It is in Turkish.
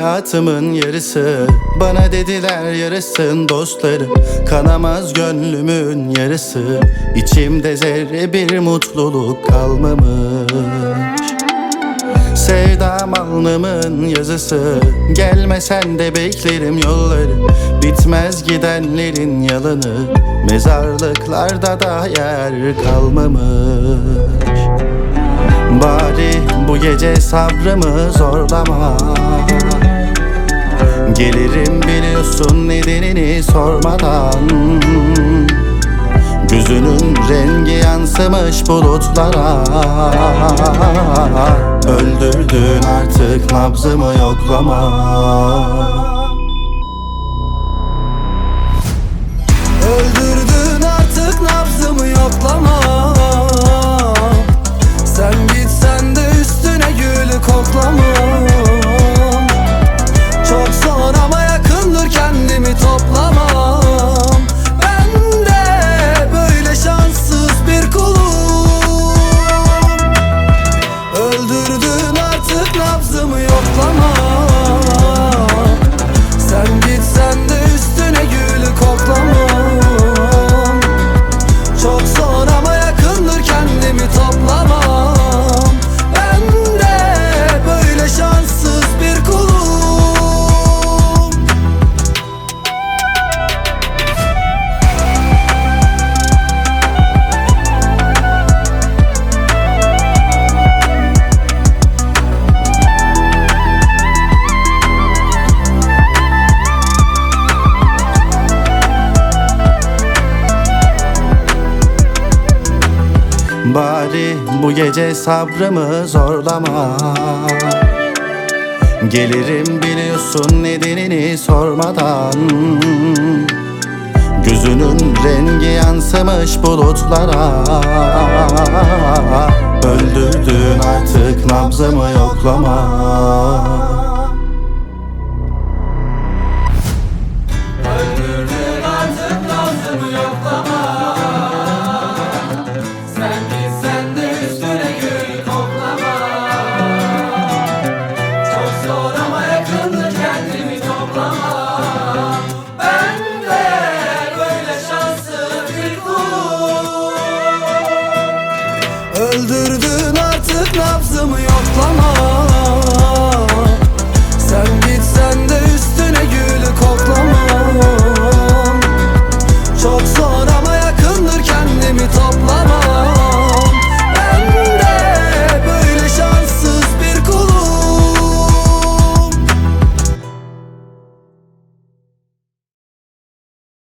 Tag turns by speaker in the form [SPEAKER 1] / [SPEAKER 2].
[SPEAKER 1] hayatımın yarısı. Bana dediler yarısın dostları, kanamaz gönlümün yarısı. İçimde zerre bir mutluluk kalmamış. Sevdam alnımın yazısı, gelmesen de beklerim yolları. Bitmez gidenlerin yalanı, mezarlıklarda da yer kalmamış. Bari bu gece sabrımı zorlama. Gelirim biliyorsun nedenini sormadan. Gözünün rengi yansımış bulutlara. Öldürdün artık nabzımı yoklama.
[SPEAKER 2] Öldürdün artık nabzımı yoklama. Sen gitsen de üstüne gülü koklamam. Çok zor ama yakındır, kendimi toplamam. Ben de böyle şanssız bir kulum. Öldürdün artık nabzımı yoklama. Sen gitsen de üstüne gülü koklamam. Çok zor ama yakındır, kendimi toplamam. Ben de böyle şanssız bir kulum.
[SPEAKER 1] Bari bu gece sabrımı zorlama. Gelirim biliyorsun nedenini sormadan. Gözünün rengi yansımış bulutlara. Öldürdün artık nabzımı yoklama.